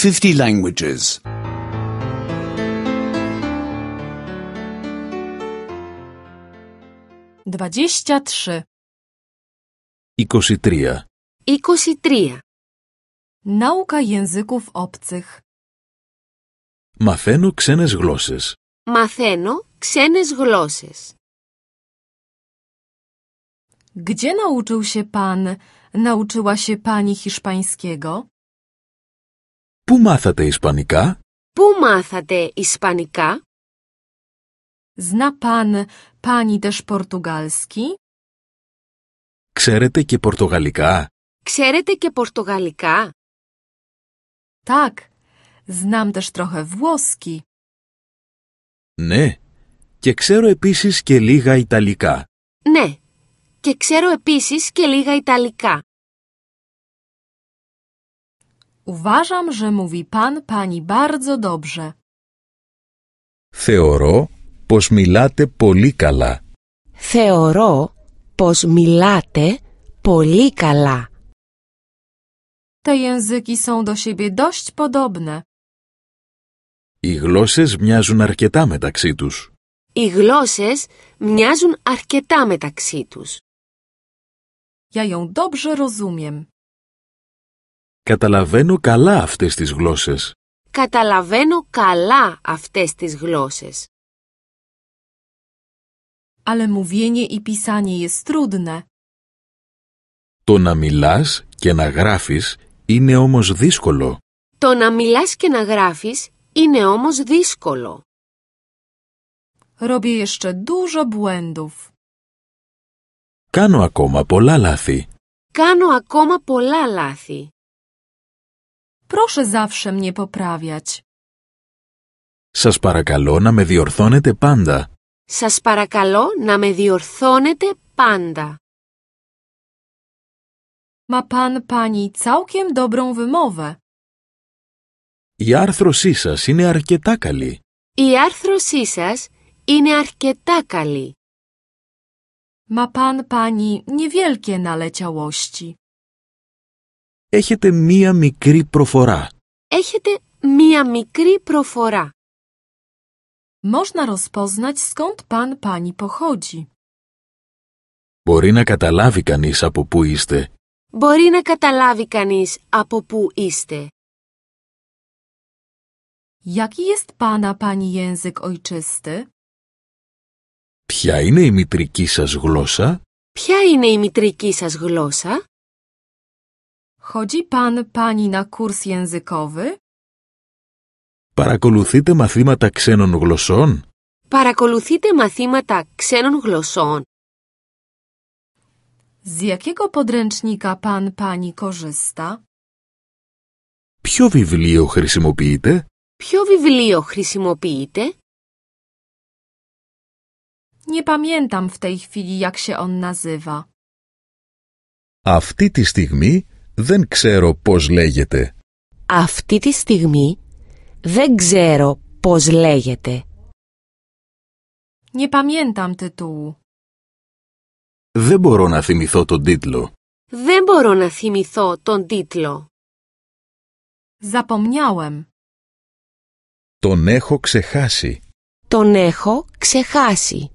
50 languages. 23. 23. 23. Nauka języków obcych. Μαθαίνω ξένες γλώσσες. Μαθαίνω ξένες γλώσσες. Gdzie nauczyła się pani hiszpańskiego? Πού μάθατε Ισπανικά? Πού μάθατε Ισπανικά? Zna pani też portugalski? Ξέρετε και Πορτογαλικά? Ξέρετε και Πορτογαλικά? Tak, znam też trochę włoski. Ναι, και ξέρω επίσης και λίγα Ιταλικά. Ναι, και ξέρω επίσης και λίγα Ιταλικά. Uważam, że mówi pani bardzo dobrze. Θεωρώ πως μιλάτε πολύ καλά. Θεωρώ πως μιλάτε πολύ καλά. Te języki są do siebie dość podobne. Οι γλώσσες μοιάζουν αρκετά μεταξύ τους. Οι γλώσσες μοιάζουν αρκετά μεταξύ τους. Ja ją dobrze rozumiem. Καταλαβαίνω καλά αυτές τις γλώσσες. Καταλαβαίνω καλά αυτές τις γλώσσες. Ale mówienie i pisanie jest trudne. Το να μιλάς και να γράφεις είναι όμως δύσκολο. Το να μιλάς και να γράφεις είναι όμως δύσκολο. Robię jeszcze dużo błędów. Κάνω ακόμα πολλά λάθη. Κάνω ακόμα πολλά λάθη. Proszę zawsze mnie poprawiać. Σας παρακαλώ να με διορθώνετε πάντα. Σας παρακαλώ να με διορθώνετε πάντα. Ma pani całkiem dobrą wymowę. Η άρθρωσή σας είναι αρκετά καλή. Η άρθρωσή σας είναι αρκετά καλή. Ma pani niewielkie naleciałości. Έχετε μία μικρή προφορά. Έχετε μία μικρή προφορά. Można rozpoznać, skąd pani pochodzi. Μπορεί να καταλάβει κανείς από πού είστε. Μπορεί να καταλάβει κανείς από πού είστε. Jaki jest pani język ojczysty? Ποια είναι η μητρική σας γλώσσα? Ποια είναι η μητρική σας γλώσσα? Chodzi pani na kurs językowy? Παρακολουθείτε μαθήματα ξένων γλωσσών? Παρακολουθείτε μαθήματα ξένων γλωσσών? Z jakiego podręcznika pani korzysta? Ποιο βιβλίο χρησιμοποιείτε? Ποιο βιβλίο χρησιμοποιείτε? Nie pamiętam w tej chwili, jak się on nazywa. Αυτή τη στιγμή δεν ξέρω πώς λέγεται. Αυτή τη στιγμή δεν ξέρω πώς λέγεται. Nie pamiętam tytułu. Δεν μπορώ να θυμηθώ τον τίτλο. Δεν μπορώ να θυμηθώ τον τίτλο. Zapomniałem. Τον έχω ξεχάσει. Τον έχω ξεχάσει.